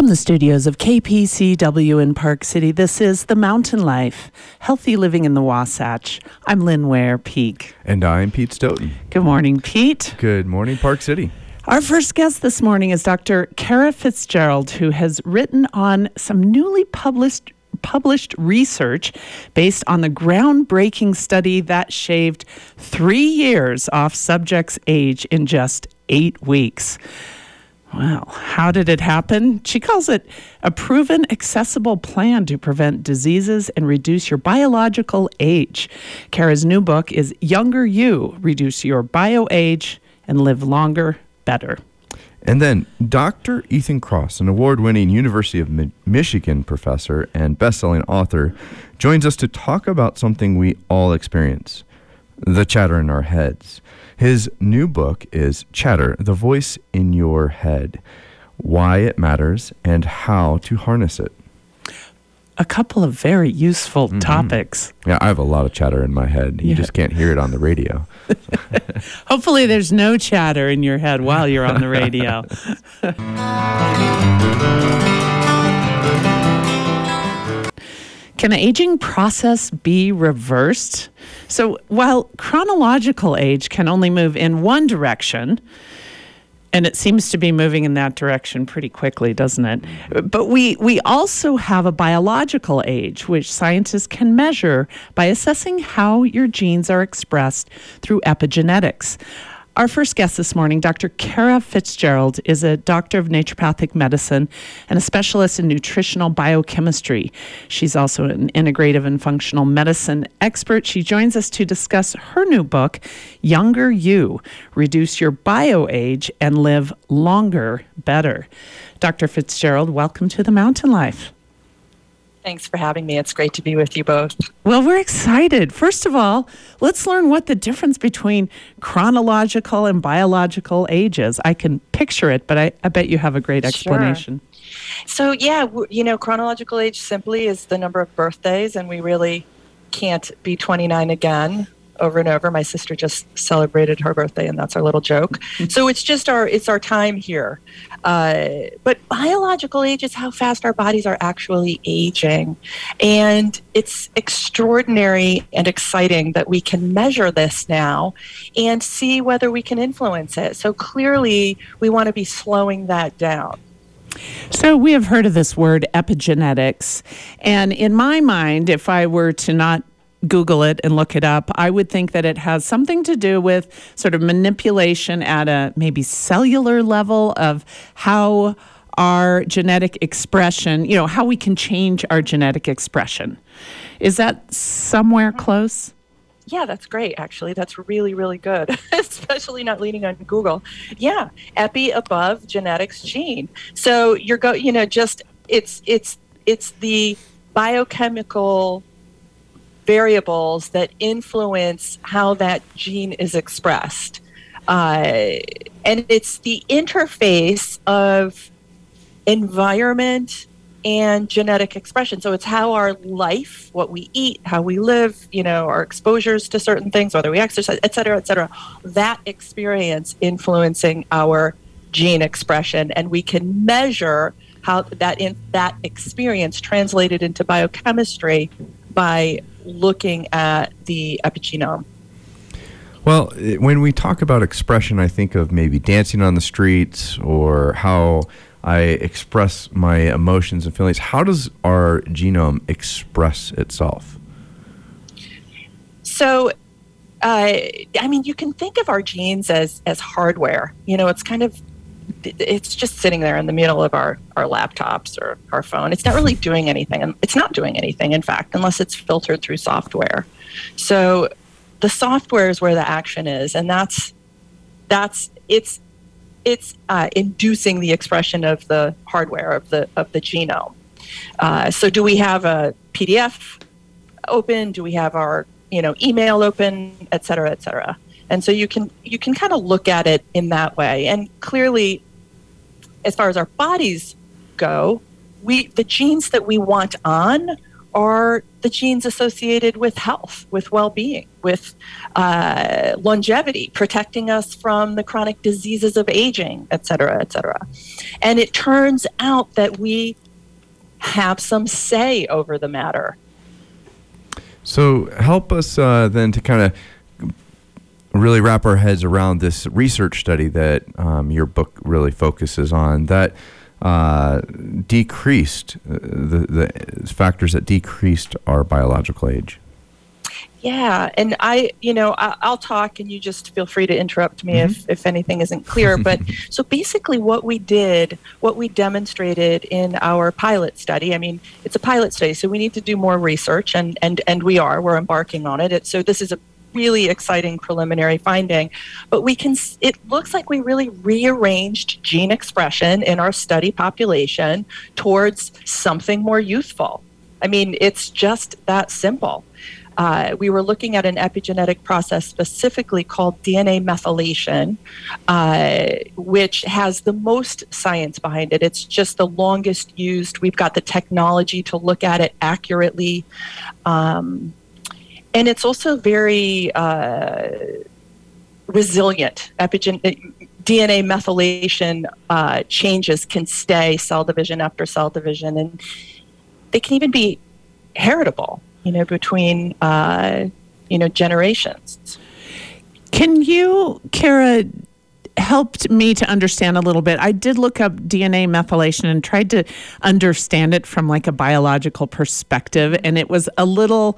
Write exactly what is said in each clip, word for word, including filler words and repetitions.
From the studios of K P C W in Park City, this is The Mountain Life, Healthy Living in the Wasatch. I'm Lynn Ware Peak. And I'm Pete Stoughton. Good morning, Pete. Good morning, Park City. Our first guest this morning is Doctor Kara Fitzgerald, who has written on some newly published published research based on the groundbreaking study that shaved three years off subjects' age in just eight weeks. Well, how did it happen? She calls it a proven, accessible plan to prevent diseases and reduce your biological age. Kara's new book is Younger You, Reduce Your Bio Age and Live Longer, Better. And then Doctor Ethan Kross, an award-winning University of Mi- Michigan professor and best-selling author, joins us to talk about something we all experience, the chatter in our heads. His new book is Chatter, the Voice in Your Head, Why It Matters and How to Harness It. A couple of very useful mm-hmm. topics. Yeah, I have a lot of chatter in my head. You yeah. just can't hear it on the radio. Hopefully there's no chatter in your head while you're on the radio. Can the aging process be reversed? So while chronological age can only move in one direction, and it seems to be moving in that direction pretty quickly, doesn't it? But we, we also have a biological age, which scientists can measure by assessing how your genes are expressed through epigenetics. Our first guest this morning, Doctor Kara Fitzgerald, is a doctor of naturopathic medicine and a specialist in nutritional biochemistry. She's also an integrative and functional medicine expert. She joins us to discuss her new book, Younger You, Reduce Your Bio Age and Live Longer, Better. Doctor Fitzgerald, welcome to The Mountain Life. Thanks for having me. It's great to be with you both. Well, we're excited. First of all, let's learn what the difference between chronological and biological age is. I can picture it, but I, I bet you have a great explanation. Sure. So, yeah, you know, chronological age simply is the number of birthdays, and we really can't be twenty-nine again over and over. My sister just celebrated her birthday, and that's our little joke. So it's just our it's our time here. Uh, but biological age is how fast our bodies are actually aging. And it's extraordinary and exciting that we can measure this now and see whether we can influence it. So clearly, we want to be slowing that down. So we have heard of this word epigenetics. And in my mind, if I were to not Google it and look it up, I would think that it has something to do with sort of manipulation at a maybe cellular level of how our genetic expression, you know, how we can change our genetic expression. Is that somewhere close? Yeah, that's great, actually. That's really, really good, especially not leaning on Google. Yeah, epi above genetics gene. So you're go, you know, just it's it's it's the biochemical variables that influence how that gene is expressed. Uh, and it's the interface of environment and genetic expression. So it's how our life, what we eat, how we live, you know, our exposures to certain things, whether we exercise, et cetera, et cetera, that experience influencing our gene expression. And we can measure how that in, that experience translated into biochemistry by looking at the epigenome. Well, when we talk about expression, I think of maybe dancing on the streets or how I express my emotions and feelings. How does our genome express itself? So, uh, I mean, you can think of our genes as as hardware. You know, it's kind of it's just sitting there in the middle of our, our laptops or our phone. It's not really doing anything. And it's not doing anything, in fact, unless it's filtered through software. So the software is where the action is. And that's, that's it's, it's uh, inducing the expression of the hardware of the, of the genome. Uh, so do we have a P D F open? Do we have our, you know, email open, et cetera, et cetera? And so you can you can kind of look at it in that way. And clearly, as far as our bodies go, we the genes that we want on are the genes associated with health, with well-being, with uh, longevity, protecting us from the chronic diseases of aging, et cetera, et cetera. And it turns out that we have some say over the matter. So help us uh, then to kind of really wrap our heads around this research study that um, your book really focuses on, that uh, decreased uh, the, the factors that decreased our biological age. Yeah, and I, you know, I, I'll talk and you just feel free to interrupt me Mm-hmm. if, if anything isn't clear. But so basically what we did, what we demonstrated in our pilot study, I mean, it's a pilot study, so we need to do more research, and, and, and we are, we're embarking on it. it. So this is a really exciting preliminary finding, but we can, it looks like we really rearranged gene expression in our study population towards something more youthful. I mean, it's just that simple. Uh, we were looking at an epigenetic process specifically called D N A methylation, uh, which has the most science behind it. It's just the longest used. We've got the technology to look at it accurately. Um, and it's also very uh, resilient. Epigen- D N A methylation uh, changes can stay cell division after cell division, and they can even be heritable, you know, between, uh, you know, generations. Can you, Kara, helped me to understand a little bit? I did look up D N A methylation and tried to understand it from like a biological perspective. And it was a little,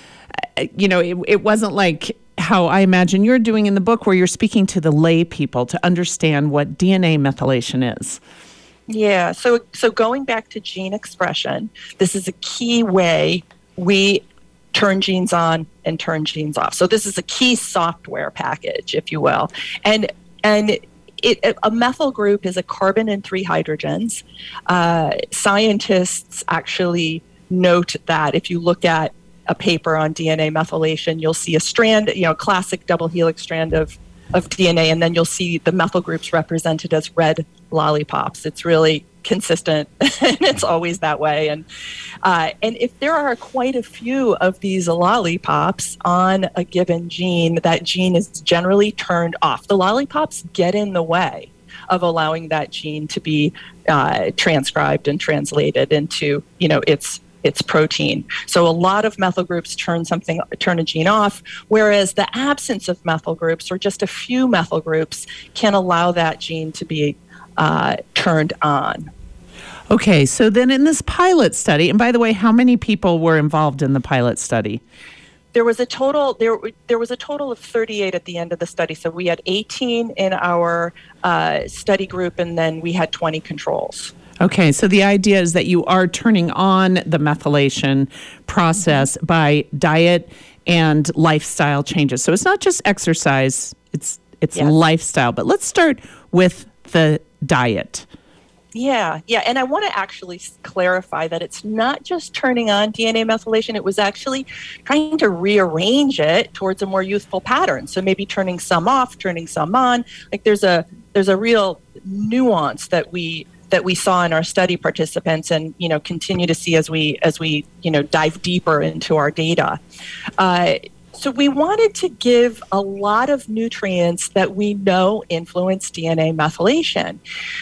you know, it, it wasn't like how I imagine you're doing in the book, where you're speaking to the lay people to understand what D N A methylation is. Yeah. So, so going back to gene expression, this is a key way we turn genes on and turn genes off. So this is a key software package, if you will. And and it, a methyl group is a carbon and three hydrogens. Uh, scientists actually note that if you look at a paper on D N A methylation, you'll see a strand, you know, classic double helix strand of, of D N A, and then you'll see the methyl groups represented as red lollipops. It's really consistent, and it's always that way. And uh, and if there are quite a few of these lollipops on a given gene, that gene is generally turned off. The lollipops get in the way of allowing that gene to be uh, transcribed and translated into, you know, its its protein. So a lot of methyl groups turn something, turn a gene off, whereas the absence of methyl groups, or just a few methyl groups, can allow that gene to be uh, turned on. Okay, so then in this pilot study, and by the way, how many people were involved in the pilot study? There was a total. There, there was a total of thirty-eight at the end of the study. So we had eighteen in our uh, study group, and then we had twenty controls. Okay, so the idea is that you are turning on the methylation process mm-hmm. by diet and lifestyle changes. So it's not just exercise; it's it's yes. lifestyle. But let's start with the diet. Yeah, yeah. And I want to actually clarify that it's not just turning on D N A methylation. It was actually trying to rearrange it towards a more youthful pattern. So maybe turning some off, turning some on. Like there's a there's a real nuance that we that we saw in our study participants, and you know continue to see as we as we you know dive deeper into our data. Uh, so we wanted to give a lot of nutrients that we know influence D N A methylation.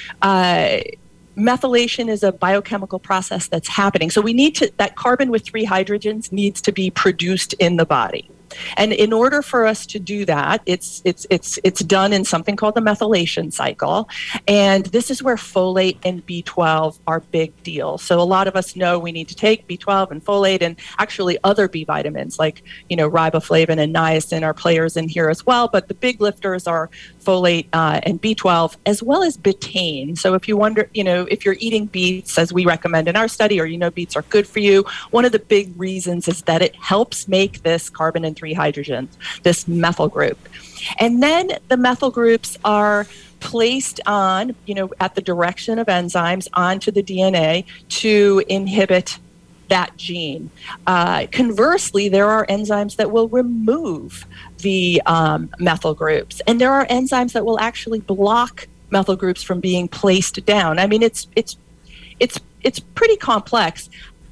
Uh, methylation is a biochemical process that's happening. So we need to, that carbon with three hydrogens needs to be produced in the body. And in order for us to do that, it's it's it's it's done in something called the methylation cycle. And this is where folate and B twelve are big deal. So a lot of us know we need to take B twelve and folate, and actually other B vitamins like, you know, riboflavin and niacin are players in here as well. But the big lifters are folate uh, and B twelve, as well as betaine. So if you wonder, you know, if you're eating beets, as we recommend in our study, or you know beets are good for you, one of the big reasons is that it helps make this carbon and three hydrogens, this methyl group. And then the methyl groups are placed on, you know, at the direction of enzymes onto the D N A to inhibit that gene. Uh, conversely, there are enzymes that will remove the um, methyl groups, and there are enzymes that will actually block methyl groups from being placed down. I mean, it's it's it's it's pretty complex.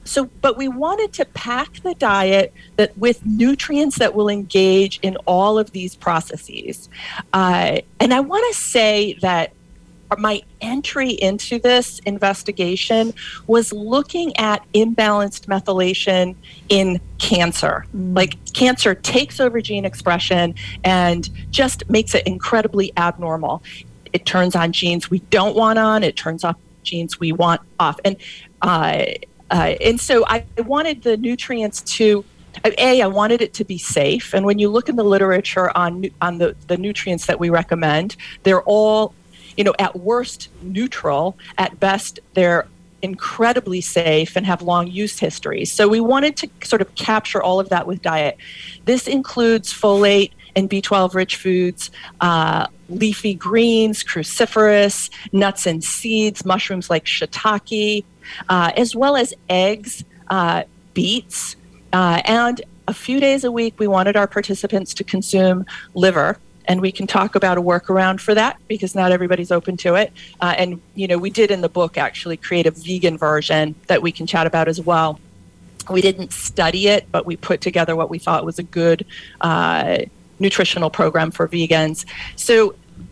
so, but we wanted to pack the diet that with nutrients that will engage in all of these processes. Uh, and I want to say that my entry into this investigation was looking at imbalanced methylation in cancer. Mm. Like cancer takes over gene expression and just makes it incredibly abnormal. It turns on genes we don't want on, it turns off genes we want off. And uh, uh, and so I wanted the nutrients to, A, I wanted it to be safe. And when you look in the literature on on the, the nutrients that we recommend, they're all, you know, at worst neutral, at best they're incredibly safe and have long use histories. So we wanted to sort of capture all of that with diet. This includes folate and B twelve rich foods, uh, leafy greens, cruciferous, nuts and seeds, mushrooms like shiitake, uh, as well as eggs, uh, beets, uh, and a few days a week we wanted our participants to consume liver. And we can talk about a workaround for that because not everybody's open to it. Uh, and, you know, we did in the book actually create a vegan version that we can chat about as well. We didn't study it, but we put together what we thought was a good uh, nutritional program for vegans. So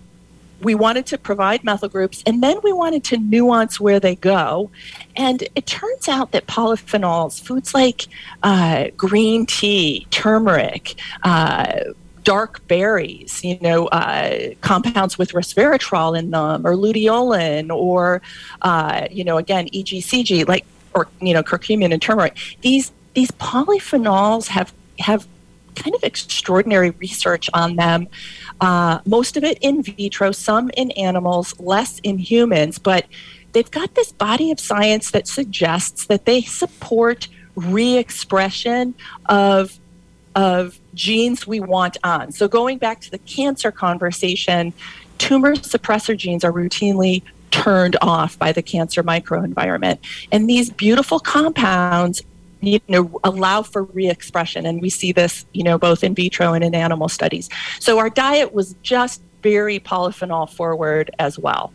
we wanted to provide methyl groups, and then we wanted to nuance where they go. And it turns out that polyphenols, foods like uh, green tea, turmeric, uh, dark berries, you know, uh, compounds with resveratrol in them, or luteolin, or, uh, you know, again, E G C G, like, or, you know, curcumin and turmeric. These these polyphenols have have kind of extraordinary research on them. Uh, most of it in vitro, some in animals, less in humans, but they've got this body of science that suggests that they support re-expression of of genes we want on. So going back to the cancer conversation, tumor suppressor genes are routinely turned off by the cancer microenvironment. And these beautiful compounds, you know, allow for re-expression. And we see this, you know, both in vitro and in animal studies. So our diet was just very polyphenol forward as well.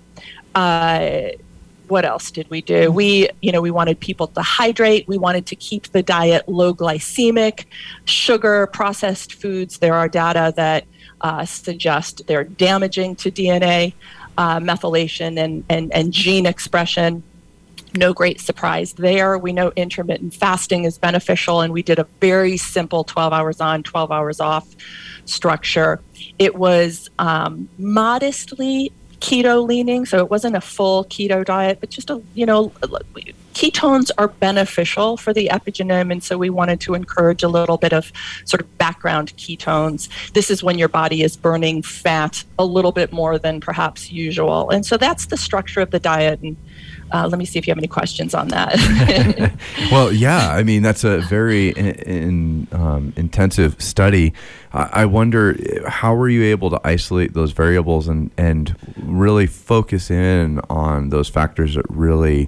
Uh, What else did we do? We, you know, we wanted people to hydrate. We wanted to keep the diet low glycemic. Sugar, processed foods, there are data that uh, suggest they're damaging to D N A uh, methylation and, and, and gene expression. No great surprise there. We know intermittent fasting is beneficial, and we did a very simple twelve hours on, twelve hours off structure. It was um, modestly keto leaning, so it wasn't a full keto diet, but just a, you know, ketones are beneficial for the epigenome, and so we wanted to encourage a little bit of sort of background ketones. This is when your body is burning fat a little bit more than perhaps usual, and so that's the structure of the diet. And uh, let me see if you have any questions on that. Well, yeah, I mean, that's a very in, in, um, intensive study. I, I wonder, how were you able to isolate those variables and, and really focus in on those factors that really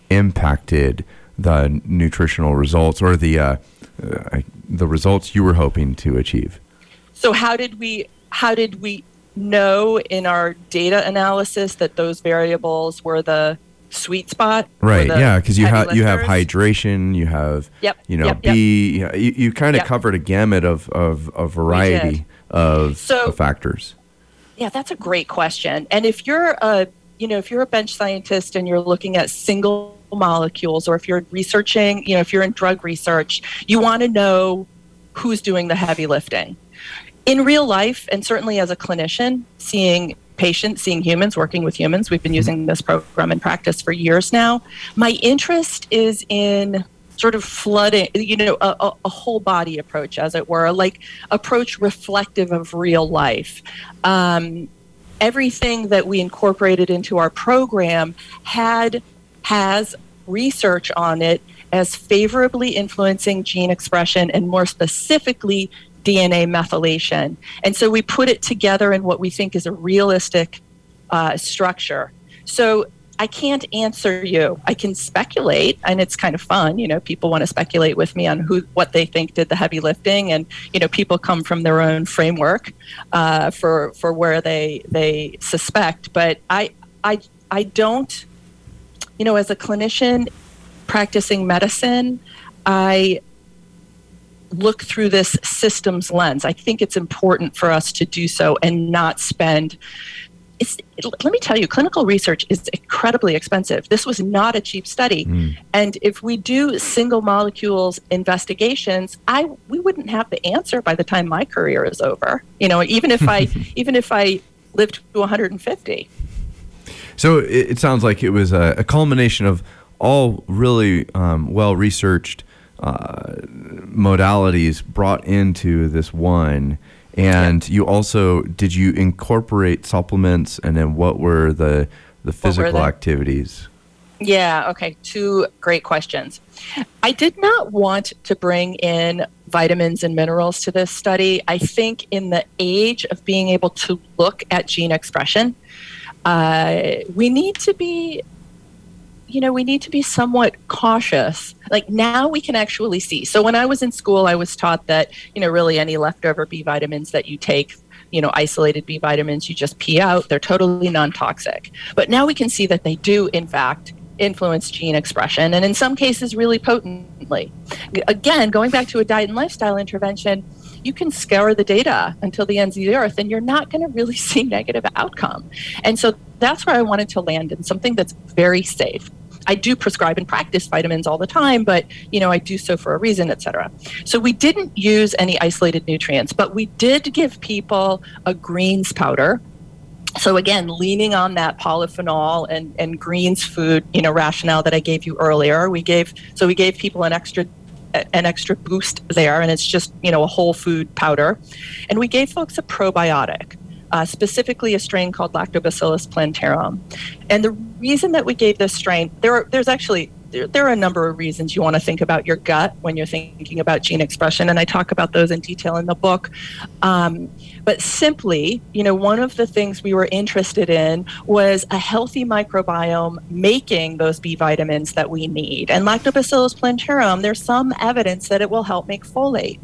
impacted the nutritional results, or the uh, uh, the results you were hoping to achieve? So how did we how did we know in our data analysis that those variables were the sweet spot? Right. Yeah, because you have you have hydration, you have yep, you know yep, B. yep. You, you kind of yep. covered a gamut of of a variety of, so, of factors. Yeah, that's a great question. And if you're a you know if you're a bench scientist and you're looking at single molecules, or if you're researching, you know, if you're in drug research, you want to know who's doing the heavy lifting. In real life, and certainly as a clinician, seeing patients, seeing humans, working with humans, we've been using this program in practice for years now. My interest is in sort of flooding, you know, a, a whole body approach, as it were, like approach reflective of real life. Um, everything that we incorporated into our program had has research on it as favorably influencing gene expression, and more specifically D N A methylation. And so we put it together in what we think is a realistic uh, structure. So I can't answer you. I can speculate, and it's kind of fun. You know, people want to speculate with me on who, what they think did the heavy lifting, and you know, people come from their own framework uh, for for where they they suspect. But I I I don't. You know, as a clinician, practicing medicine, I look through this systems lens. I think it's important for us to do so and not spend. It's, let me tell you, clinical research is incredibly expensive. This was not a cheap study. Mm. And if we do single molecules investigations, I we wouldn't have the answer by the time my career is over. You know, even if I even if I lived to one hundred fifty. So it, it sounds like it was a, a culmination of all really um, well-researched uh, modalities brought into this one. And you also, did you incorporate supplements, and then what were the the physical activities? Yeah, okay, two great questions. I did not want to bring in vitamins and minerals to this study. I think in the age of being able to look at gene expression, uh, we need to be you know, we need to be somewhat cautious. Like now we can actually see. So when I was in school, I was taught that, you know, really any leftover B vitamins that you take, you know, isolated B vitamins, you just pee out. They're totally non-toxic. But now we can see that they do, in fact, influence gene expression, and in some cases really potently. Again, going back to a diet and lifestyle intervention, you can scour the data until the ends of the earth and you're not going to really see negative outcome. And so that's where I wanted to land, in something that's very safe. I do prescribe and practice vitamins all the time, but, you know, I do so for a reason, et cetera. So we didn't use any isolated nutrients, but we did give people a greens powder. So again, leaning on that polyphenol and, and greens food, you know, rationale that I gave you earlier, we gave, so we gave people an extra an extra boost there, and it's just, you know, a whole food powder. And we gave folks a probiotic, uh, specifically a strain called Lactobacillus plantarum. And the reason that we gave this strain, there are, there's actually, there, there are a number of reasons you want to think about your gut when you're thinking about gene expression, and I talk about those in detail in the book. Um, but simply, you know, one of the things we were interested in was a healthy microbiome making those B vitamins that we need. And Lactobacillus plantarum, there's some evidence that it will help make folate.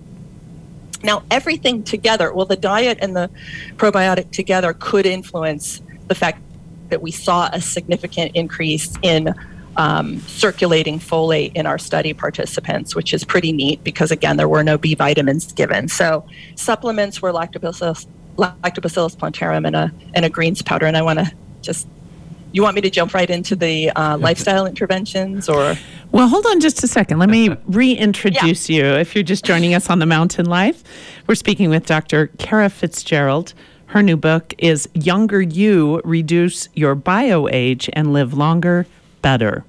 Now, everything together, well, the diet and the probiotic together could influence the fact that we saw a significant increase in um, circulating folate in our study participants, which is pretty neat because, again, there were no B vitamins given. So supplements were Lactobacillus, Lactobacillus plantarum and a, and a greens powder. And I want to just, you want me to jump right into the uh, lifestyle interventions, or? Well, hold on just a second. Let me reintroduce yeah. you if you're just joining us on The Mountain Life. We're speaking with Doctor Kara Fitzgerald. Her new book is Younger You, Reduce Your Bio-Age and Live Longer, Better.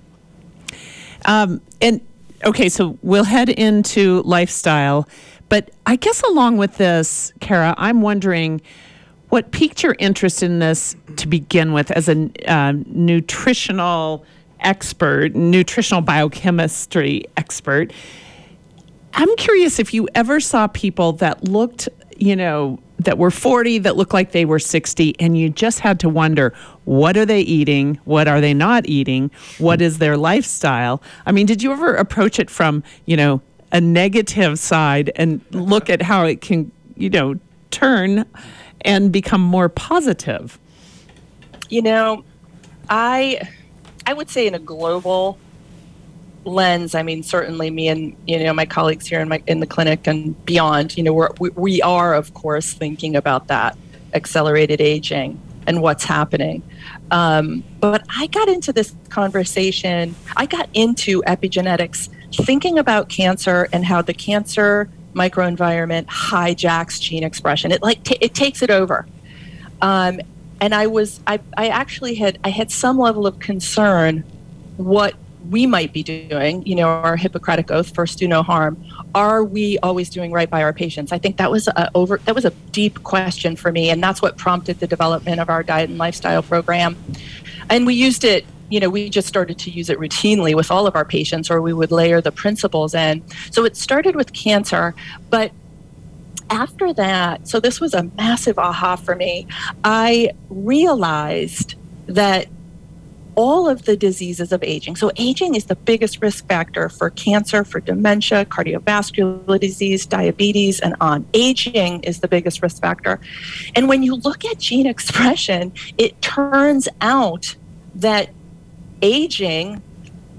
Um, and okay, so we'll head into lifestyle, but I guess along with this, Kara, I'm wondering what piqued your interest in this to begin with as a uh, nutritional expert, nutritional biochemistry expert. I'm curious if you ever saw people that looked, you know, that were forty, that looked like they were sixty, and you just had to wonder, what are they eating? What are they not eating? What is their lifestyle? I mean, did you ever approach it from, you know, a negative side and look at how it can, you know, turn and become more positive? You know, I I would say in a global lens, I mean, certainly me and, you know, my colleagues here in my in the clinic and beyond, you know, we're, we we are, of course, thinking about that accelerated aging and what's happening. Um, but I got into this conversation, I got into epigenetics, thinking about cancer and how the cancer microenvironment hijacks gene expression. It like t- it takes it over. Um, and I was, I, I actually had, I had some level of concern what we might be doing, you know, our Hippocratic oath, first do no harm. Are we always doing right by our patients? I think that was a over, that was a deep question for me. And that's what prompted the development of our diet and lifestyle program. And we used it, you know, we just started to use it routinely with all of our patients, or we would layer the principles in. So it started with cancer, but after that, so this was a massive aha for me. I realized that all of the diseases of aging, so aging is the biggest risk factor for cancer, for dementia, cardiovascular disease, diabetes, and on. Aging is the biggest risk factor. And when you look at gene expression, it turns out that aging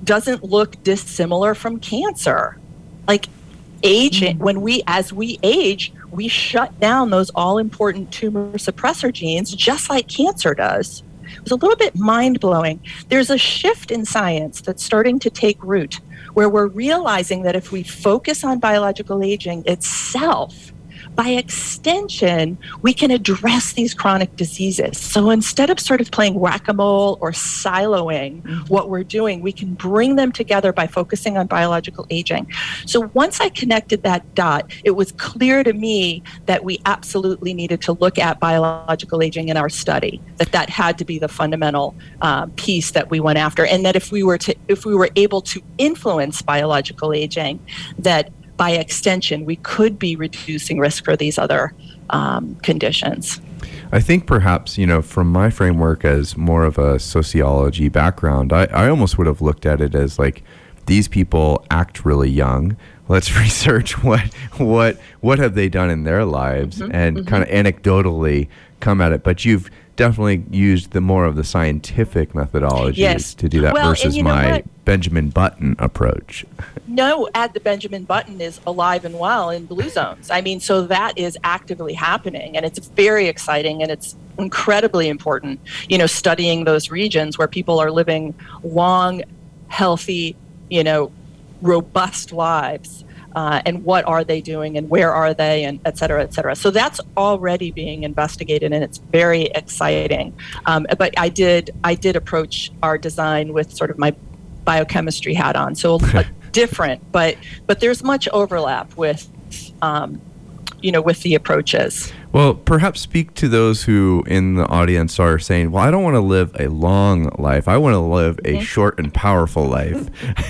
doesn't look dissimilar from cancer. Like aging, mm-hmm. when we, as we age, we shut down those all-important tumor suppressor genes just like cancer does. It was a little bit mind-blowing. There's a shift in science that's starting to take root where we're realizing that if we focus on biological aging itself, by extension, we can address these chronic diseases. So instead of sort of playing whack-a-mole or siloing mm-hmm. what we're doing, we can bring them together by focusing on biological aging. So once I connected that dot, it was clear to me that we absolutely needed to look at biological aging in our study, that that had to be the fundamental uh, piece that we went after, and that if we were to, if we were able to influence biological aging, that by extension, we could be reducing risk for these other um, conditions. I think perhaps, you know, from my framework as more of a sociology background, I, I almost would have looked at it as like, these people act really young. Let's research what what what have they done in their lives mm-hmm, and mm-hmm. kind of anecdotally come at it. But you've definitely used the more of the scientific methodologies yes. to do that well, versus my Benjamin Button approach. No, Add the Benjamin Button is alive and well in blue zones. I mean, so that is actively happening, and it's very exciting, and it's incredibly important, you know, studying those regions where people are living long, healthy, you know, robust lives. Uh, and what are they doing and where are they, and et cetera, et cetera. So that's already being investigated, and it's very exciting. Um, but I did I did approach our design with sort of my biochemistry hat on, so a different, but but there's much overlap with, um, you know, with the approaches. Well, perhaps speak to those who in the audience are saying, well, I don't want to live a long life. I want to live a mm-hmm. short and powerful life.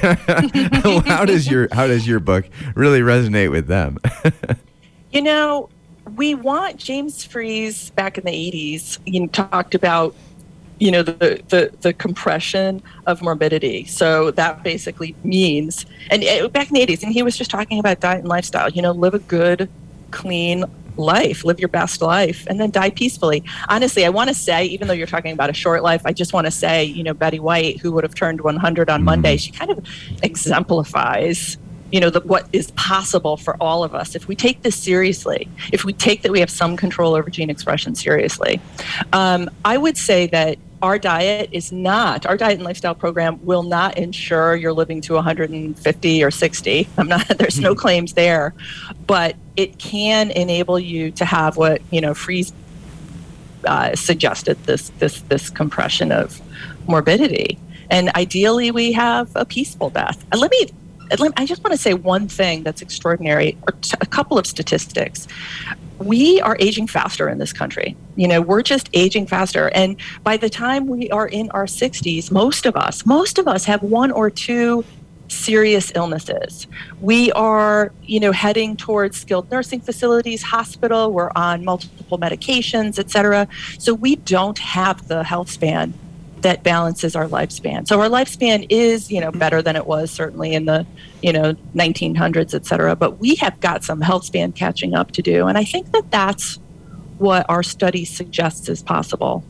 how does your how does your book really resonate with them? You know, we want, James Fries back in the eighties, you know, talked about, you know, the, the, the compression of morbidity. So that basically means, and it, back in the eighties, and he was just talking about diet and lifestyle, you know, live a good, clean life, live your best life, and then die peacefully. Honestly, I want to say, even though you're talking about a short life, I just want to say, you know, Betty White, who would have turned one hundred on mm-hmm. Monday, she kind of exemplifies, you know, the, what is possible for all of us if we take this seriously, if we take that we have some control over gene expression seriously. Um, I would say that our diet is not, our diet and lifestyle program will not ensure you're living to one hundred fifty or sixty. I'm not, there's no claims there, but it can enable you to have what, you know, Fries uh, suggested, this, this, this compression of morbidity. And ideally we have a peaceful death. And let me, I just want to say one thing that's extraordinary, or t- a couple of statistics. We are aging faster in this country. You know, we're just aging faster. And by the time we are in our sixties, most of us, most of us have one or two serious illnesses. We are, you know, heading towards skilled nursing facilities, hospital, we're on multiple medications, et cetera. So we don't have the health span that balances our lifespan. So our lifespan is, you know, better than it was certainly in the, you know, nineteen hundreds, et cetera. But we have got some health span catching up to do. And I think that that's what our study suggests is possible.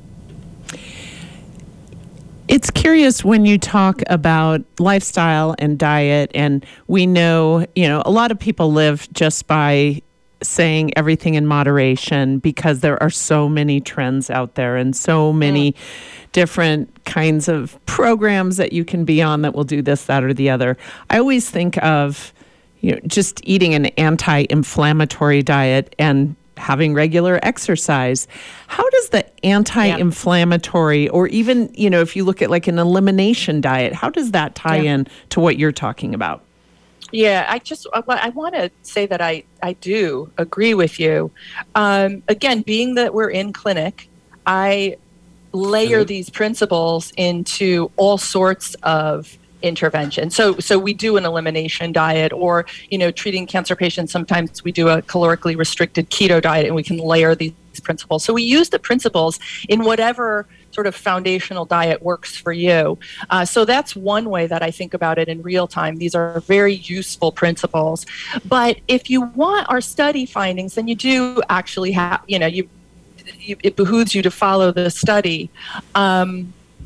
It's curious when you talk about lifestyle and diet, and we know, you know, a lot of people live just by saying everything in moderation because there are so many trends out there and so many mm. different kinds of programs that you can be on that will do this, that, or the other. I always think of, you know, just eating an anti-inflammatory diet and having regular exercise. How does the anti-inflammatory, or even, you know, if you look at like an elimination diet, how does that tie yeah. in to what you're talking about? Yeah, I just, I, I want to say that I, I do agree with you. Um, again, being that we're in clinic, I layer mm-hmm. these principles into all sorts of intervention. So, so we do an elimination diet, or, you know, treating cancer patients, sometimes we do a calorically restricted keto diet, and we can layer these principles. So we use the principles in whatever sort of foundational diet works for you. Uh, so that's one way that I think about it in real time. These are very useful principles. But if you want our study findings, then you do actually have, you know, you, you it behooves you to follow the study. Um,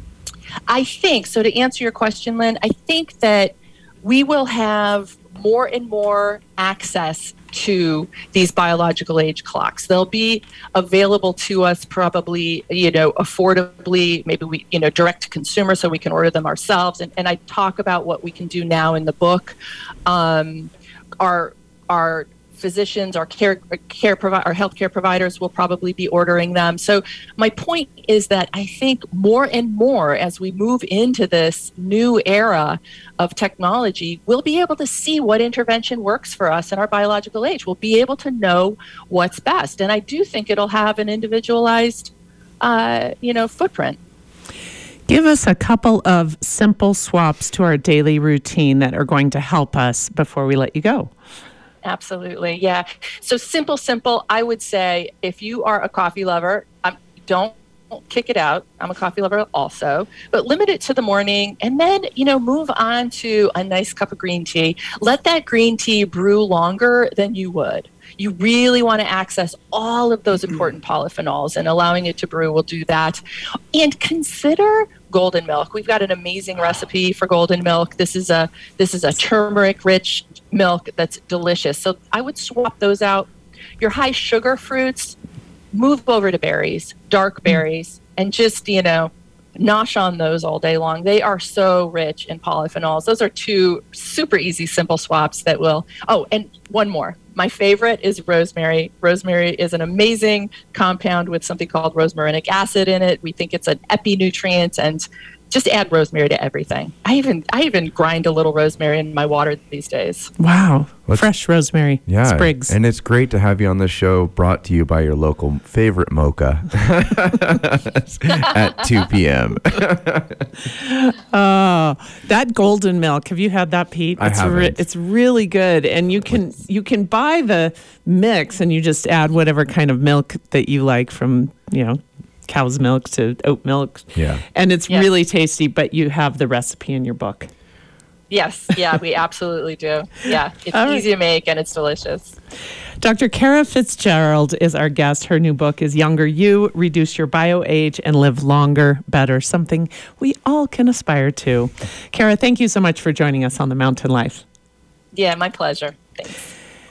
I think, so to answer your question, Lynn, I think that we will have more and more access to these biological age clocks. They'll be available to us probably, you know, affordably, maybe we, you know, direct to consumer so we can order them ourselves. And, and I talk about what we can do now in the book. Um, our, our physicians, our care, care provi- our healthcare providers will probably be ordering them. So my point is that I think more and more as we move into this new era of technology, we'll be able to see what intervention works for us in our biological age. We'll be able to know what's best. And I do think it'll have an individualized, uh, you know, footprint. Give us a couple of simple swaps to our daily routine that are going to help us before we let you go. Absolutely. Yeah. So simple, simple. I would say if you are a coffee lover, um, don't kick it out. I'm a coffee lover also, but limit it to the morning and then, you know, move on to a nice cup of green tea. Let that green tea brew longer than you would. You really want to access all of those important polyphenols, and allowing it to brew will do that. And consider golden milk. We've got an amazing recipe for golden milk. This is a this is a turmeric-rich milk that's delicious. So I would swap those out. Your high sugar fruits, move over to berries, dark berries, and just, you know, nosh on those all day long. They are so rich in polyphenols. Those are two super easy, simple swaps that will. Oh, and one more. My favorite is rosemary. Rosemary is an amazing compound with something called rosmarinic acid in it. We think it's an epinutrient, and just add rosemary to everything. I even I even grind a little rosemary in my water these days. Wow. Let's, Fresh rosemary yeah, sprigs. And it's great to have you on the show, brought to you by your local favorite mocha at two p.m. Oh, that golden milk. Have you had that, Pete? I it's haven't. Re- it's really good. And you can you can buy the mix and you just add whatever kind of milk that you like, from, you know, cow's milk to oat milk. Yeah. And it's Yeah. really tasty, but you have the recipe in your book. Yes, yeah, we absolutely do. Yeah, it's All right. easy to make and it's delicious. Doctor Kara Fitzgerald is our guest. Her new book is Younger You, Reduce Your Bio Age and Live Longer, Better, something we all can aspire to. Kara, thank you so much for joining us on The Mountain Life. Yeah, my pleasure. Thanks.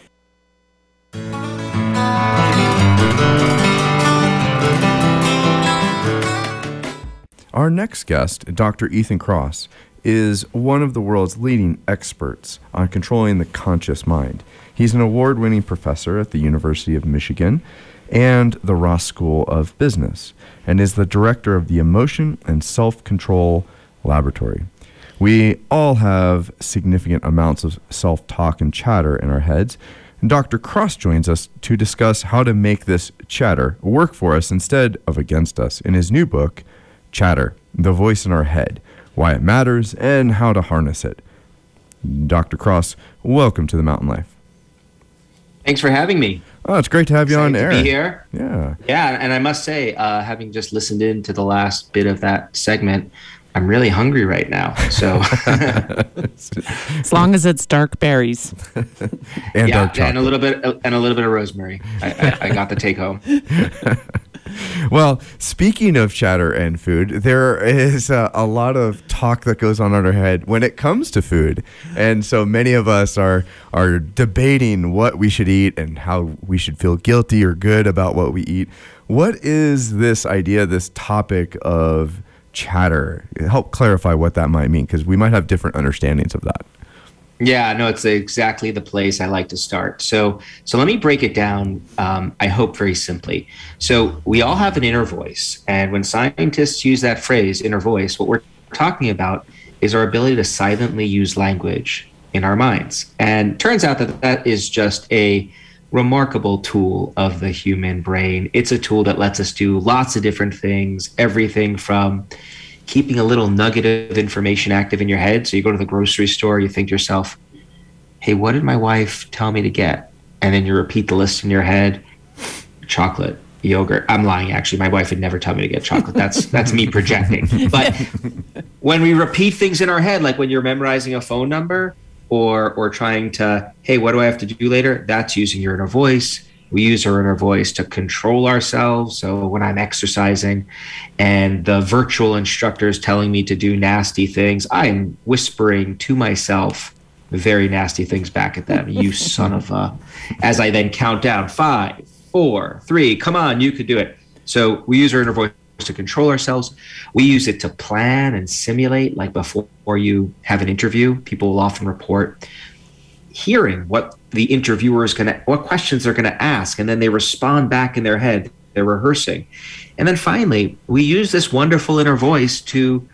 Our next guest, Doctor Ethan Kross, is one of the world's leading experts on controlling the conscious mind. He's an award-winning professor at the University of Michigan and the Ross School of Business, and is the director of the Emotion and Self-Control Laboratory. We all have significant amounts of self-talk and chatter in our heads, and Doctor Kross joins us to discuss how to make this chatter work for us instead of against us in his new book, Chatter, The Voice in Our Head, Why It Matters, and How to Harness It. Doctor Kross, welcome to The Mountain Life. Thanks for having me. Oh, it's great to have you on Excited air. to be here. Yeah. Yeah, and I must say, uh, having just listened in to the last bit of that segment, I'm really hungry right now. So, As long as it's dark berries. And yeah, dark chocolate. and a little bit and a little bit of rosemary. I, I, I got the take home. Well, speaking of chatter and food, there is a, a lot of talk that goes on in our head when it comes to food. And so many of us are are debating what we should eat and how we should feel guilty or good about what we eat. What is this idea, this topic of chatter? Help clarify what that might mean, because we might have different understandings of that. Yeah, no, it's exactly the place I like to start. So, so let me break it down. Um, I hope very simply. So, we all have an inner voice, and when scientists use that phrase, inner voice, what we're talking about is our ability to silently use language in our minds. And turns out that that is just a remarkable tool of the human brain. It's a tool that lets us do lots of different things, everything from keeping a little nugget of information active in your head. So you go to the grocery store, you think to yourself, hey, what did my wife tell me to get? And then you repeat the list in your head: chocolate, yogurt. I'm lying, actually. My wife would never tell me to get chocolate. That's that's me projecting. But when we repeat things in our head, like when you're memorizing a phone number or or trying to, hey, what do I have to do later? That's using your inner voice. We use our inner voice to control ourselves. So when I'm exercising and the virtual instructor is telling me to do nasty things, I'm whispering to myself very nasty things back at them. You son of a, as I then count down, five, four, three, come on, you could do it. So we use our inner voice to control ourselves. We use it to plan and simulate, like before you have an interview, people will often report hearing what the interviewer is going to, what questions they're going to ask, and then they respond back in their head. They're rehearsing. And then finally, we use this wonderful inner voice to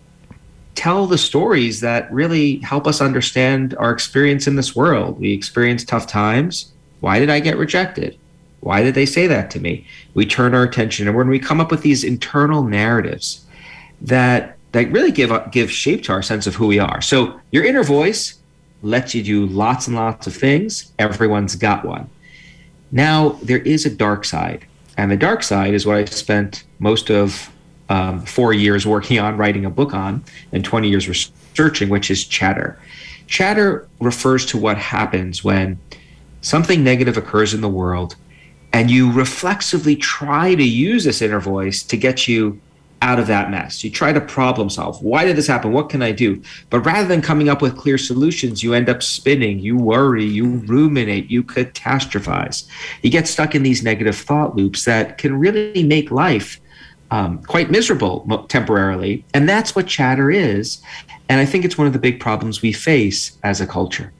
tell the stories that really help us understand our experience in this world. We experience tough times. Why did I get rejected? Why did they say that to me? We turn our attention, and when we come up with these internal narratives that that really give give shape to our sense of who we are. So your inner voice lets you do lots and lots of things. Everyone's got one. Now, there is a dark side, and the dark side is what I spent most of um, four years working on, writing a book on, and twenty years researching, which is chatter. Chatter refers to what happens when something negative occurs in the world, and you reflexively try to use this inner voice to get you out of that mess. You try to problem solve. Why did this happen? What can I do? But rather than coming up with clear solutions, you end up spinning, you worry, you ruminate, you catastrophize. You get stuck in these negative thought loops that can really make life um, quite miserable temporarily. And that's what chatter is. And I think it's one of the big problems we face as a culture.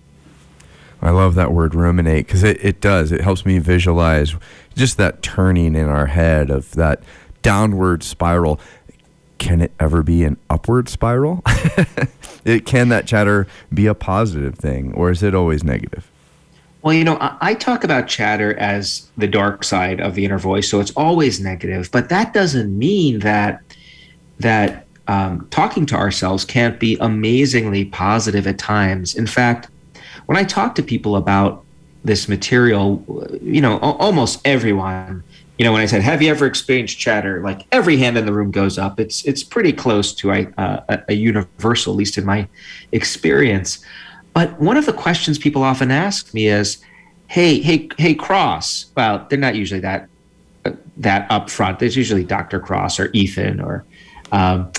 I love that word ruminate, because it, it does. It helps me visualize just that turning in our head of that downward spiral. Can it ever be an upward spiral? it, can that chatter be a positive thing, or is it always negative? Well, you know, I, I talk about chatter as the dark side of the inner voice, so it's always negative. But that doesn't mean that that um, talking to ourselves can't be amazingly positive at times. In fact, when I talk to people about this material, you know, almost everyone, you know, when I said, have you ever experienced chatter? Like every hand in the room goes up. It's it's pretty close to a, a, a universal, at least in my experience. But one of the questions people often ask me is, hey, hey, hey, Cross. Well, they're not usually that uh, that upfront. There's usually Doctor Cross or Ethan or, um,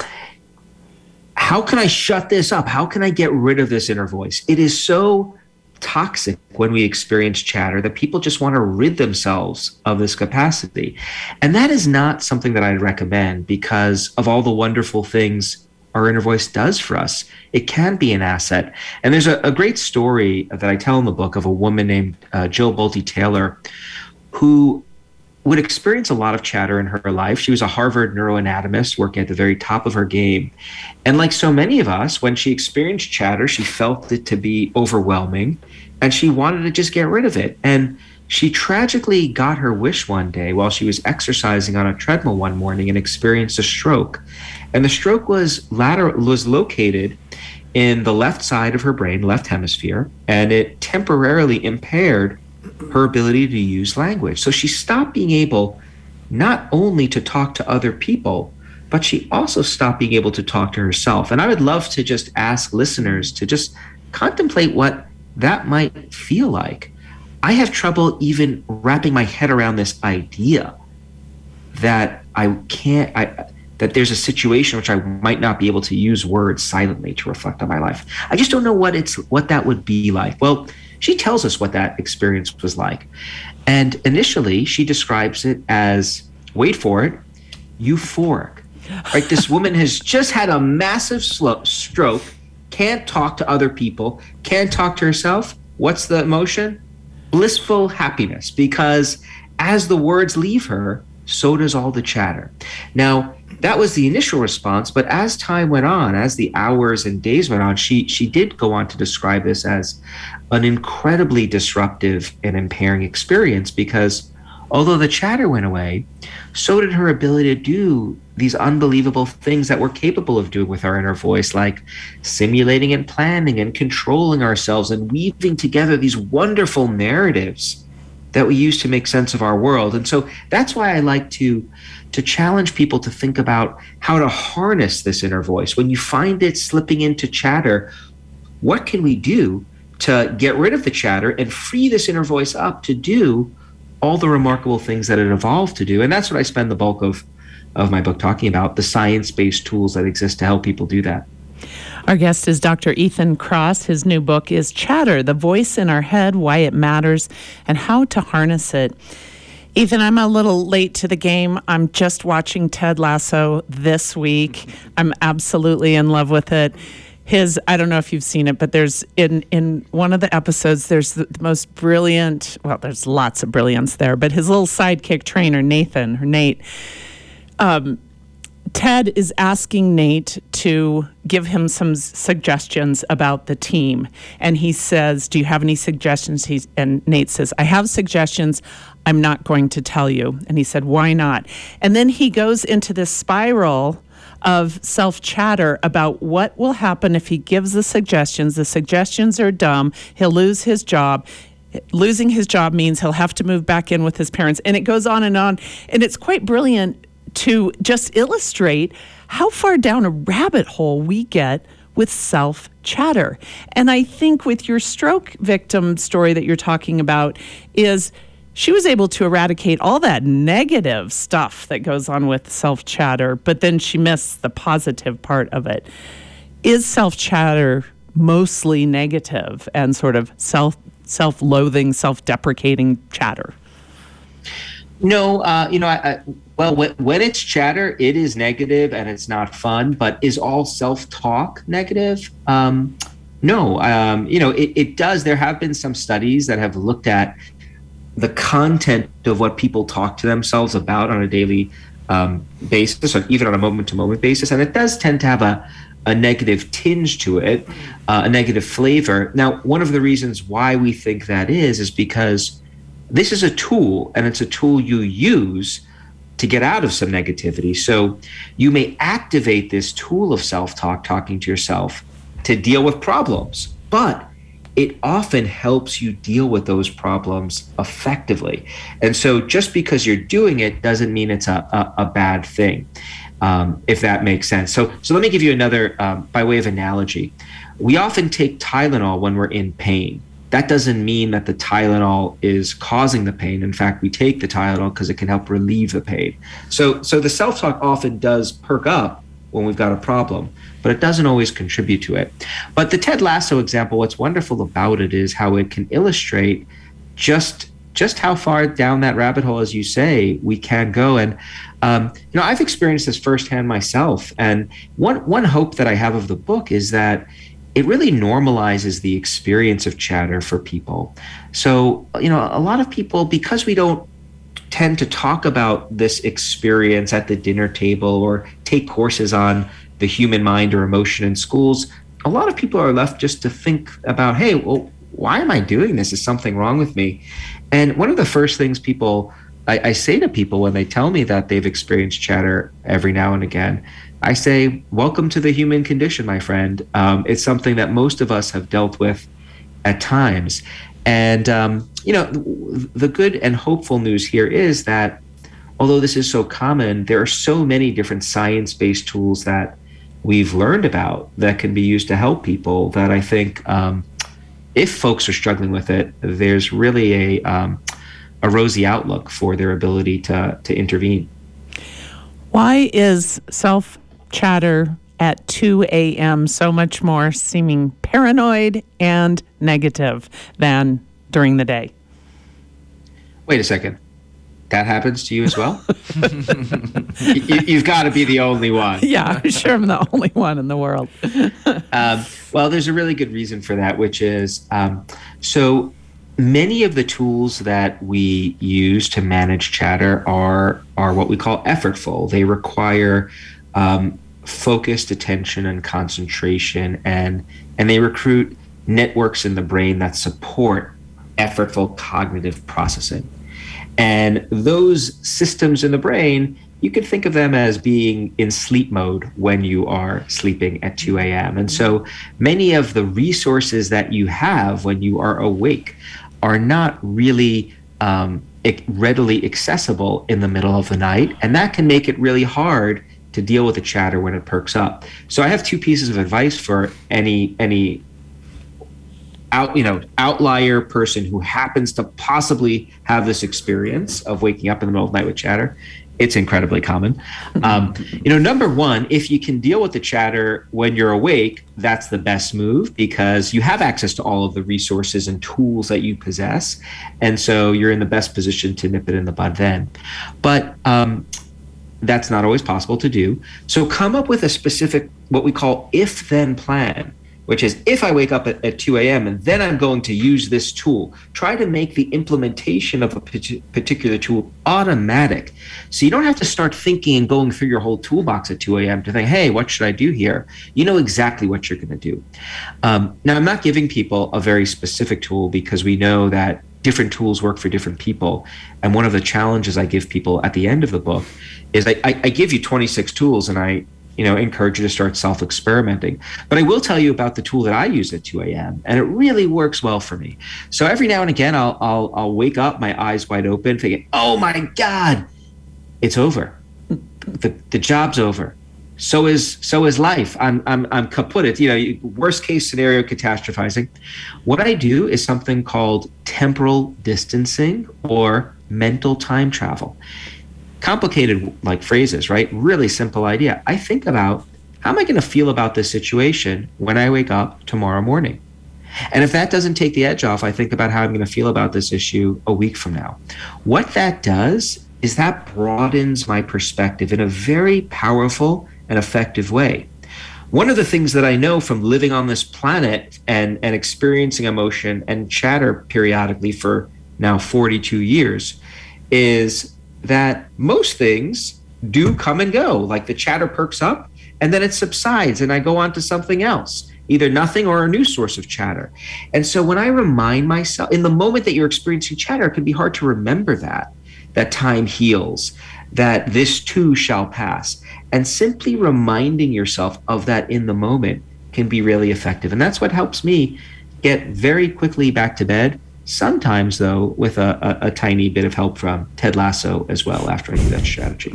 how can I shut this up? How can I get rid of this inner voice? It is so toxic when we experience chatter that people just want to rid themselves of this capacity. And that is not something that I'd recommend, because of all the wonderful things our inner voice does for us. It can be an asset. And there's a, a great story that I tell in the book of a woman named uh, Jill Bolte Taylor, who would experience a lot of chatter in her life. She was a Harvard neuroanatomist working at the very top of her game. And like so many of us, when she experienced chatter, she felt it to be overwhelming and she wanted to just get rid of it. And she tragically got her wish one day while she was exercising on a treadmill one morning and experienced a stroke. And the stroke was lateral, was located in the left side of her brain, left hemisphere, and it temporarily impaired her ability to use language. So she stopped being able not only to talk to other people, but she also stopped being able to talk to herself. And I would love to just ask listeners to just contemplate what that might feel like. I have trouble even wrapping my head around this idea that I can't, I, that there's a situation which I might not be able to use words silently to reflect on my life. I just don't know what it's, what that would be like. Well, she tells us what that experience was like. And initially, she describes it as, wait for it, euphoric. Right? This woman has just had a massive slo- stroke, can't talk to other people, can't talk to herself. What's the emotion? Blissful happiness, because as the words leave her, so does all the chatter. Now, that was the initial response, but as time went on, as the hours and days went on, she she did go on to describe this as an incredibly disruptive and impairing experience, because although the chatter went away, so did her ability to do these unbelievable things that we're capable of doing with our inner voice, like simulating and planning and controlling ourselves and weaving together these wonderful narratives that we use to make sense of our world. And so that's why I like to to challenge people to think about how to harness this inner voice. When you find it slipping into chatter, what can we do to get rid of the chatter and free this inner voice up to do all the remarkable things that it evolved to do. And that's what I spend the bulk of, of my book talking about, the science-based tools that exist to help people do that. Our guest is Doctor Ethan Kross. His new book is Chatter, The Voice in Our Head, Why It Matters, and How to Harness It. Ethan, I'm a little late to the game. I'm just watching Ted Lasso this week. I'm absolutely in love with it. His, I don't know if you've seen it, but there's in, in one of the episodes, there's the, the most brilliant, well, there's lots of brilliance there, but his little sidekick trainer, Nathan, or Nate, um, Ted is asking Nate to give him some suggestions about the team. And he says, do you have any suggestions? He's, and Nate says, I have suggestions. I'm not going to tell you. And he said, why not? And then he goes into this spiral of self-chatter about what will happen if he gives the suggestions. The suggestions are dumb. He'll lose his job. Losing his job means he'll have to move back in with his parents. And it goes on and on. And it's quite brilliant to just illustrate how far down a rabbit hole we get with self-chatter. And I think with your stroke victim story that you're talking about is she was able to eradicate all that negative stuff that goes on with self-chatter, but then she missed the positive part of it. Is self-chatter mostly negative and sort of self, self-loathing, self-deprecating chatter? No, uh, you know, I, I, well, when, when it's chatter, it is negative and it's not fun, but is all self-talk negative? Um, no, um, you know, it, it does. There have been some studies that have looked at the content of what people talk to themselves about on a daily um, basis, or even on a moment-to-moment basis, and it does tend to have a, a negative tinge to it, uh, a negative flavor. Now, one of the reasons why we think that is, is because this is a tool, and it's a tool you use to get out of some negativity. So you may activate this tool of self-talk, talking to yourself, to deal with problems, but it often helps you deal with those problems effectively. And so just because you're doing it doesn't mean it's a, a, a bad thing, um, if that makes sense. So, so let me give you another, um, by way of analogy. We often take Tylenol when we're in pain. That doesn't mean that the Tylenol is causing the pain. In fact, we take the Tylenol because it can help relieve the pain. So, so the self-talk often does perk up when we've got a problem, but it doesn't always contribute to it. But the Ted Lasso example, what's wonderful about it is how it can illustrate just just how far down that rabbit hole, as you say, we can go. And um, you know, I've experienced this firsthand myself. And one one hope that I have of the book is that it really normalizes the experience of chatter for people. So, you know, a lot of people, because we don't tend to talk about this experience at the dinner table or take courses on the human mind or emotion in schools, a lot of people are left just to think about, hey, well, why am I doing this? Is something wrong with me? And one of the first things people, I, I say to people when they tell me that they've experienced chatter every now and again, I say, welcome to the human condition, my friend. Um, it's something that most of us have dealt with at times. And, um, you know, the good and hopeful news here is that although this is so common, there are so many different science-based tools that we've learned about that can be used to help people that I think um, if folks are struggling with it, there's really a, um, a rosy outlook for their ability to, to intervene. Why is self-chatter at two a.m. so much more seeming paranoid and negative than during the day? Wait a second. That happens to you as well? you, you've got to be the only one. Yeah, I'm sure I'm the only one in the world. um, well, there's a really good reason for that, which is um, so many of the tools that we use to manage chatter are are what we call effortful. They require um, focused attention and concentration, and and they recruit networks in the brain that support effortful cognitive processing. And those systems in the brain, you could think of them as being in sleep mode when you are sleeping at two a.m. And so many of the resources that you have when you are awake are not really um, readily accessible in the middle of the night. And that can make it really hard to deal with the chatter when it perks up. So I have two pieces of advice for any any out, you know, outlier person who happens to possibly have this experience of waking up in the middle of the night with chatter, it's incredibly common. Um, you know, number one, if you can deal with the chatter when you're awake, that's the best move because you have access to all of the resources and tools that you possess. And so you're in the best position to nip it in the bud then. But um, that's not always possible to do. So come up with a specific, what we call if-then plan, which is if I wake up at, at two a.m. and then I'm going to use this tool, try to make the implementation of a particular tool automatic. So you don't have to start thinking and going through your whole toolbox at two a.m. to think, hey, what should I do here? You know exactly what you're going to do. Um, now, I'm not giving people a very specific tool because we know that different tools work for different people. And one of the challenges I give people at the end of the book is I, I, I give you twenty-six tools and I you know, encourage you to start self-experimenting. But I will tell you about the tool that I use at two a.m. and it really works well for me. So every now and again, I'll I'll, I'll wake up, my eyes wide open, thinking, "Oh my God, it's over. the The job's over. So is so is life. I'm I'm I'm kaput. It's, you know, worst case scenario, catastrophizing." What I do is something called temporal distancing or mental time travel. Complicated like phrases, right? Really simple idea. I think about how am I going to feel about this situation when I wake up tomorrow morning? And if that doesn't take the edge off, I think about how I'm going to feel about this issue a week from now. What that does is that broadens my perspective in a very powerful and effective way. One of the things that I know from living on this planet and, and experiencing emotion and chatter periodically for now forty-two years is that most things do come and go. Like the chatter perks up and then it subsides and I go on to something else, either nothing or a new source of chatter. And so when I remind myself, in the moment that you're experiencing chatter, it can be hard to remember that, that time heals, that this too shall pass. And simply reminding yourself of that in the moment can be really effective. And that's what helps me get very quickly back to bed. Sometimes, though, with a, a, a tiny bit of help from Ted Lasso as well after I do that strategy.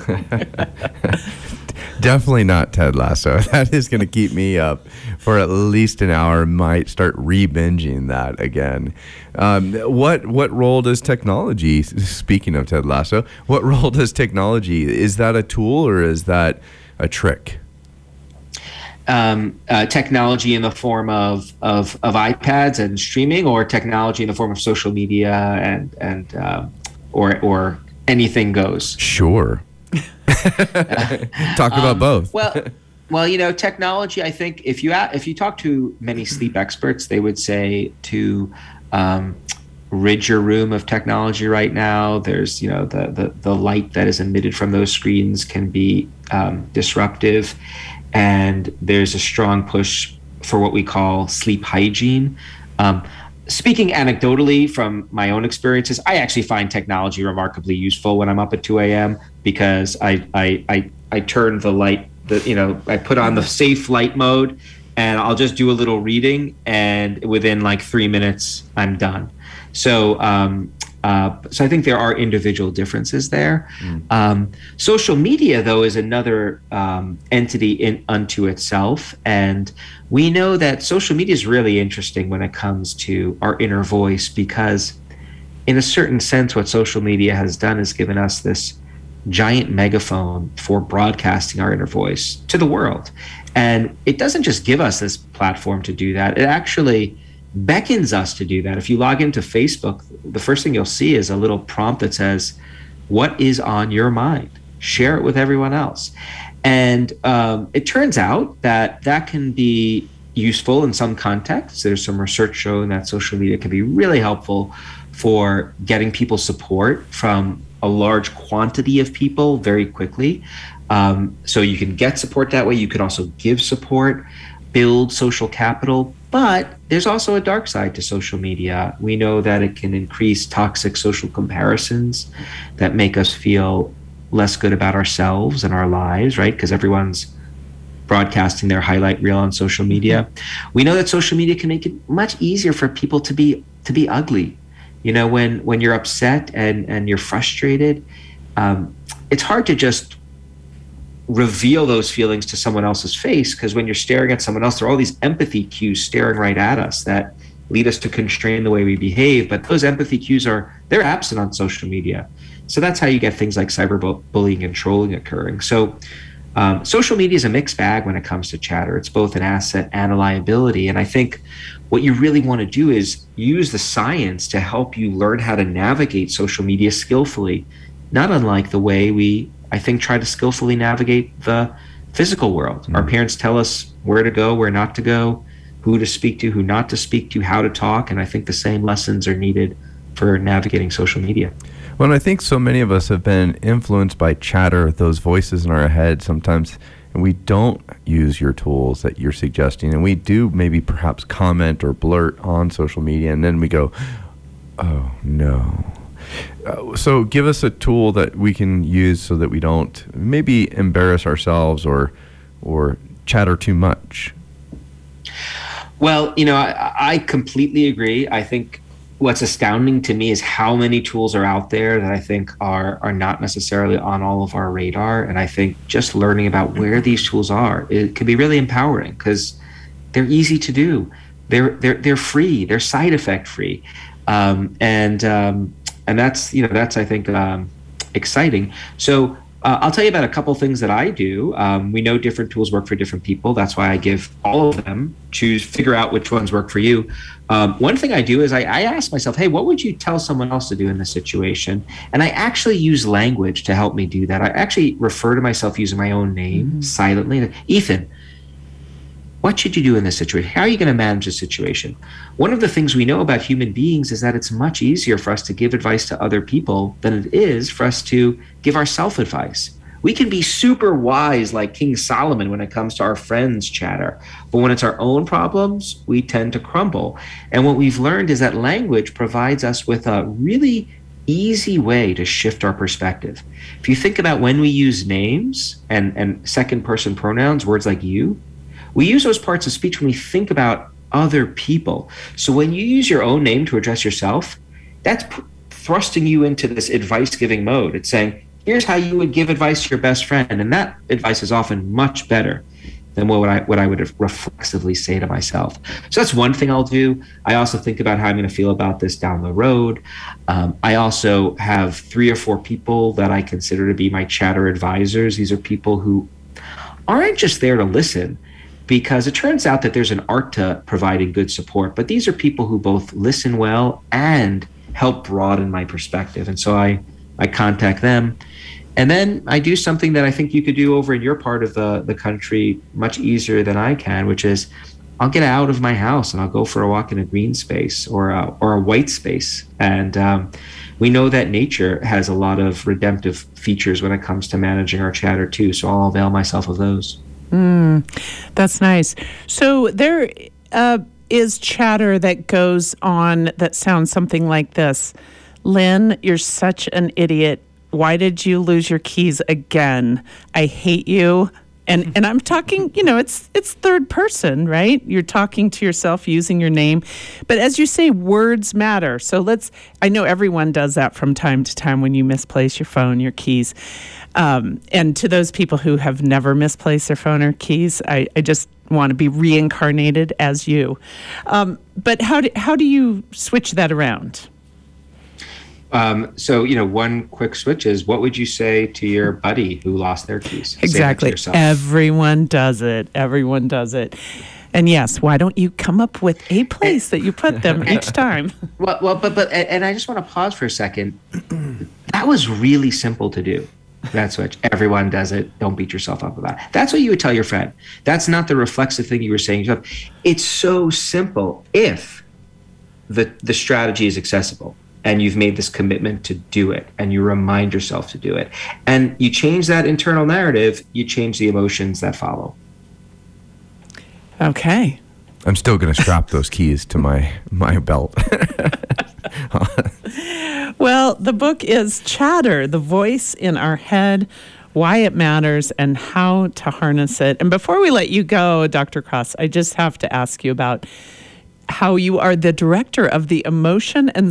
Definitely not Ted Lasso. That is going to keep me up for at least an hour. Might start re-binging that again. Um, what what role does technology, speaking of Ted Lasso, what role does technology, is that a tool or is that a trick? Um, uh, technology in the form of, of of iPads and streaming, or technology in the form of social media and and uh, or or anything goes. Sure. Talk about um, both. well, well, you know, technology. I think if you if you talk to many sleep experts, they would say to um, rid your room of technology right now. There's, you know, the the the light that is emitted from those screens can be um, disruptive. And there's a strong push for what we call sleep hygiene. Um, speaking anecdotally from my own experiences, I actually find technology remarkably useful when I'm up at two a.m. because I I I, I turn the light, the you know, I put on the safe light mode, and I'll just do a little reading, and within like three minutes, I'm done. So. Um, Uh, so I think there are individual differences there. Mm. Um, social media, though, is another um, entity in unto itself. And we know that social media is really interesting when it comes to our inner voice, because in a certain sense, what social media has done is given us this giant megaphone for broadcasting our inner voice to the world. And it doesn't just give us this platform to do that. It actually beckons us to do that. If you log into Facebook, the first thing you'll see is a little prompt that says, "What is on your mind? Share it with everyone else." And um, it turns out that that can be useful in some contexts. There's some research showing that social media can be really helpful for getting people support from a large quantity of people very quickly. Um, so you can get support that way. You can also give support, build social capital. But there's also a dark side to social media. We know that it can increase toxic social comparisons that make us feel less good about ourselves and our lives, right? Because everyone's broadcasting their highlight reel on social media. We know that social media can make it much easier for people to be to be ugly. You know, when when you're upset and, and you're frustrated, um, it's hard to just reveal those feelings to someone else's face, because when you're staring at someone else, there are all these empathy cues staring right at us that lead us to constrain the way we behave. But those empathy cues are, they're absent on social media. So that's how you get things like cyberbullying and trolling occurring. So um, social media is a mixed bag when it comes to chatter. It's both an asset and a liability. And I think what you really want to do is use the science to help you learn how to navigate social media skillfully, not unlike the way we, I think, try to skillfully navigate the physical world. Mm-hmm. Our parents tell us where to go, where not to go, who to speak to, who not to speak to, how to talk. And I think the same lessons are needed for navigating social media. Well, and I think so many of us have been influenced by chatter, those voices in our head sometimes, and we don't use your tools that you're suggesting, and we do maybe perhaps comment or blurt on social media, and then we go, oh, no. Uh, so give us a tool that we can use so that we don't maybe embarrass ourselves or or chatter too much. Well, you know, I, I completely agree. I think what's astounding to me is how many tools are out there that I think are are not necessarily on all of our radar. And I think just learning about where these tools are, it can be really empowering because they're easy to do. They're they're they're free. They're side effect free, um, and um, and that's you know that's I think um, exciting. So. Uh, I'll tell you about a couple things that I do. Um, we know different tools work for different people. That's why I give all of them. Choose, figure out which ones work for you. Um, one thing I do is I, I ask myself, hey, what would you tell someone else to do in this situation? And I actually use language to help me do that. I actually refer to myself using my own name mm-hmm. silently. Ethan, what should you do in this situation? How are you going to manage the situation? One of the things we know about human beings is that it's much easier for us to give advice to other people than it is for us to give ourselves advice. We can be super wise like King Solomon when it comes to our friends' chatter, but when it's our own problems, we tend to crumble. And what we've learned is that language provides us with a really easy way to shift our perspective. If you think about when we use names and, and second-person pronouns, words like you, we use those parts of speech when we think about other people. So when you use your own name to address yourself, that's p- thrusting you into this advice-giving mode. It's saying, here's how you would give advice to your best friend. And that advice is often much better than what I, what I would reflexively say to myself. So that's one thing I'll do. I also think about how I'm going to feel about this down the road. Um, I also have three or four people that I consider to be my chatter advisors. These are people who aren't just there to listen, because it turns out that there's an art to providing good support, but these are people who both listen well and help broaden my perspective. And so I, I contact them. And then I do something that I think you could do over in your part of the, the country much easier than I can, which is I'll get out of my house and I'll go for a walk in a green space or a, or a white space. And um, we know that nature has a lot of redemptive features when it comes to managing our chatter too. So I'll avail myself of those. Mm, that's nice. So there uh, is chatter that goes on that sounds something like this. Lynn, you're such an idiot. Why did you lose your keys again? I hate you. And and I'm talking, you know, it's it's third person, right? You're talking to yourself using your name. But as you say, words matter. So let's, I know everyone does that from time to time when you misplace your phone, your keys. Um, and to those people who have never misplaced their phone or keys, I, I just want to be reincarnated as you. Um, but how do, how do you switch that around? Um, so, you know, one quick switch is, what would you say to your buddy who lost their keys? Exactly. Everyone does it. Everyone does it. And yes, why don't you come up with a place that you put them each time? Well, well, but, but, and I just want to pause for a second. That was really simple to do. That switch. Everyone does it. Don't beat yourself up about it. That's what you would tell your friend. That's not the reflexive thing you were saying to yourself. It's so simple if the the strategy is accessible and you've made this commitment to do it and you remind yourself to do it. And you change that internal narrative, you change the emotions that follow. Okay. I'm still going to strap those keys to my, my belt. Well, the book is Chatter, the voice in our head, why it matters, and how to harness it. And before we let you go, Doctor Cross, I just have to ask you about how you are the director of the Emotion and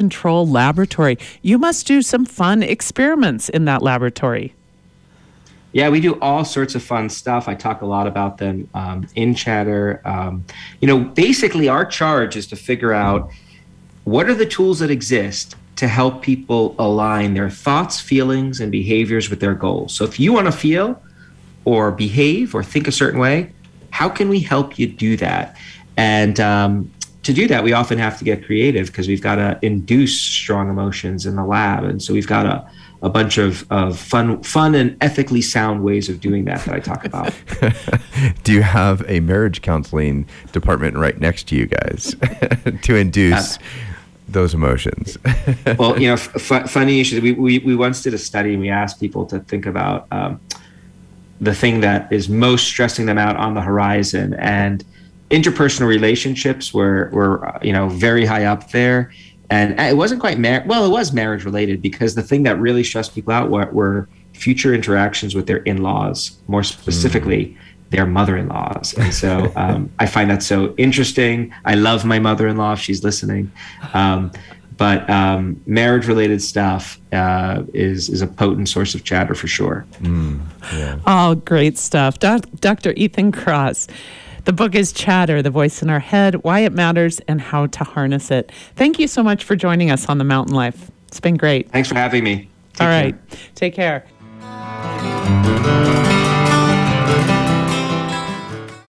Self-Control Laboratory. You must do some fun experiments in that laboratory. Yeah, we do all sorts of fun stuff. I talk a lot about them um, in Chatter. Um, you know, basically our charge is to figure out what are the tools that exist to help people align their thoughts, feelings, and behaviors with their goals. So if you want to feel or behave or think a certain way, how can we help you do that? And um, to do that, we often have to get creative because we've got to induce strong emotions in the lab. And so we've got a, a bunch of, of fun, fun and ethically sound ways of doing that that I talk about. Do you have a marriage counseling department right next to you guys to induce uh, those emotions? Well, you know, f- funny issue. We, we we once did a study and we asked people to think about um, the thing that is most stressing them out on the horizon, and interpersonal relationships were were you know very high up there, and it wasn't quite mar- well, it was marriage related because the thing that really stressed people out were, were future interactions with their in-laws, more specifically. Mm. Their mother-in-laws. And so um, I find that so interesting. I love my mother-in-law if she's listening. Um, but um, marriage-related stuff uh, is, is a potent source of chatter for sure. Mm, yeah. Oh, great stuff. Doc- Doctor Ethan Kross. The book is Chatter, The Voice in Our Head, Why It Matters, and How to Harness It. Thank you so much for joining us on The Mountain Life. It's been great. Thanks for having me. Take All right. Care. Take care.